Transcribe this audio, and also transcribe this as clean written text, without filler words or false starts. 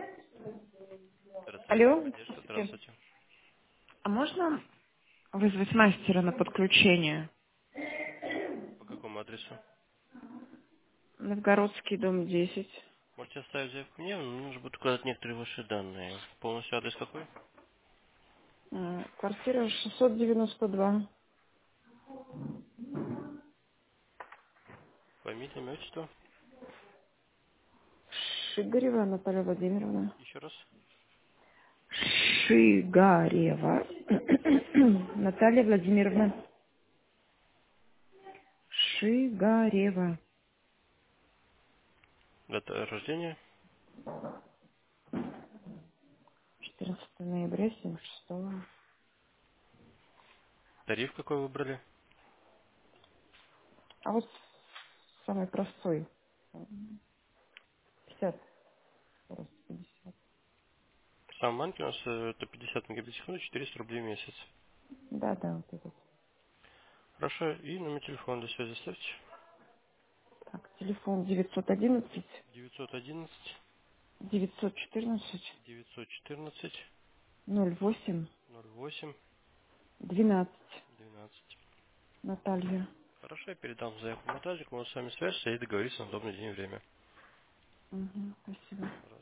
Здравствуйте, Алло, поддержка, здравствуйте. здравствуйте. А можно вызвать мастера на подключение? По какому адресу? Новгородский, дом 10. Можете оставить заявку мне, но нужно будет указать некоторые ваши данные. Полностью адрес какой? Квартира 692. Фамилия, имя, отчество. Шигарева Наталья Владимировна. Еще раз. Шигарева Наталья Владимировна. Шигарева. Дата рождения. 14 ноября 76. Тариф какой выбрали. А вот самый простой. 50. Просто 50. Самый маленький у нас это 50 мегабит в секунду, 400 рублей в месяц. Да, да, вот этот. Хорошо, и номер телефона для связи ставьте. Так, телефон 911 911 914 914 08 08 12. 12. Наталья. Хорошо, я передам заявку монтажик, мы с вами свяжемся и договоримся на удобный день и время. Мгм, спасибо.